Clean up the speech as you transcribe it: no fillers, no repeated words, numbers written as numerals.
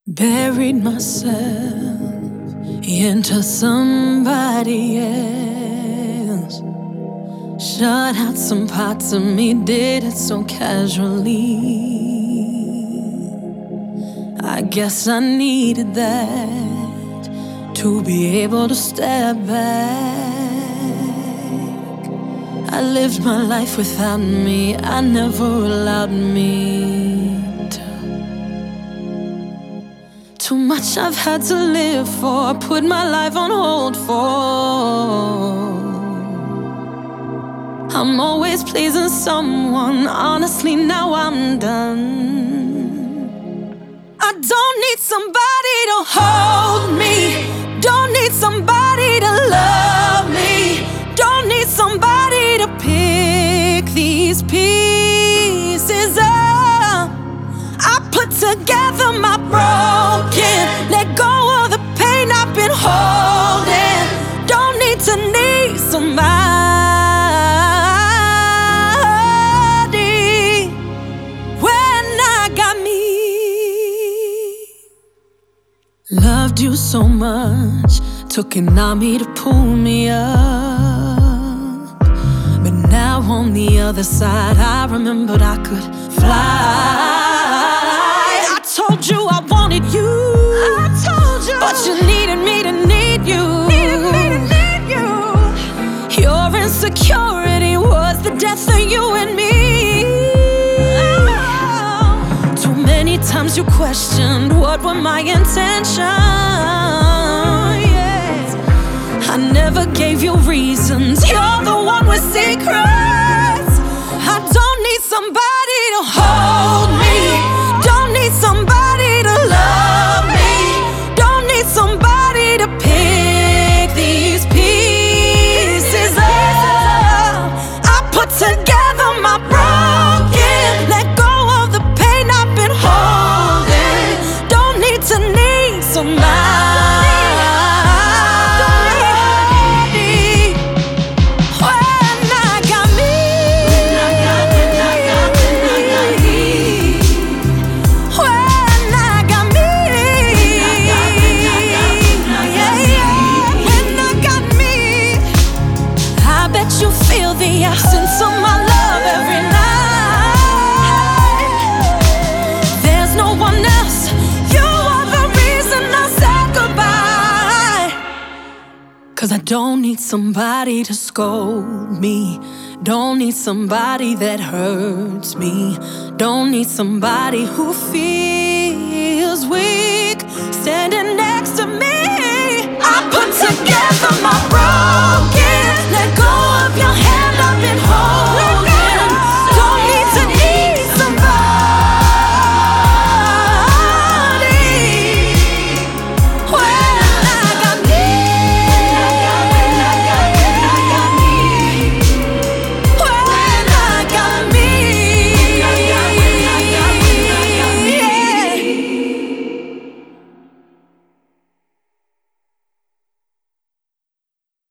Buried myself into somebody else. Shut out some parts of me, did it so casually. I guess I needed that to be able to step back. I lived my life without me, I never allowed me to. Too much I've had to live for, put my life on hold for. I'm always pleasing someone, honestly now I'm done. I don't need somebody to hold me, don't need somebody to love me, don't need somebody to pick these pieces up. I put together my broken, let go of the pain I've been holding. Don't need to need somebody when I got me. Loved you so much, took an army to pull me up. But now on the other side, I remembered I could fly. I told you I wanted you, I told you, but you needed me to need you. Your insecurity was the death of you and me. Too many times you questioned what were my intentions. I never gave you reasons, you're the one with secrets. I don't need somebody to hold me, don't need somebody to love me, don't need somebody to pick these pieces up. I put together my broken, let go of the pain I've been holding. Don't need to need somebody. You feel the absence of my love every night. There's no one else, you are the reason I said goodbye. 'Cause I don't need somebody to scold me, don't need somebody that hurts me, don't need somebody who feels weak.